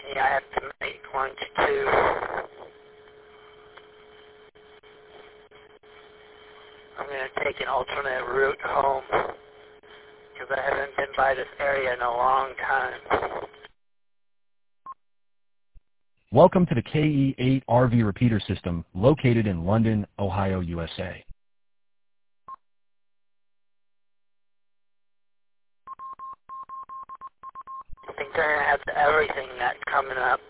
Yeah, I have to make lunch too. I'm going to take an alternate route home because I haven't been by this area in a long time. Welcome to the KE8 RV repeater system located in London, Ohio, USA. I think they're going to have everything that's coming up.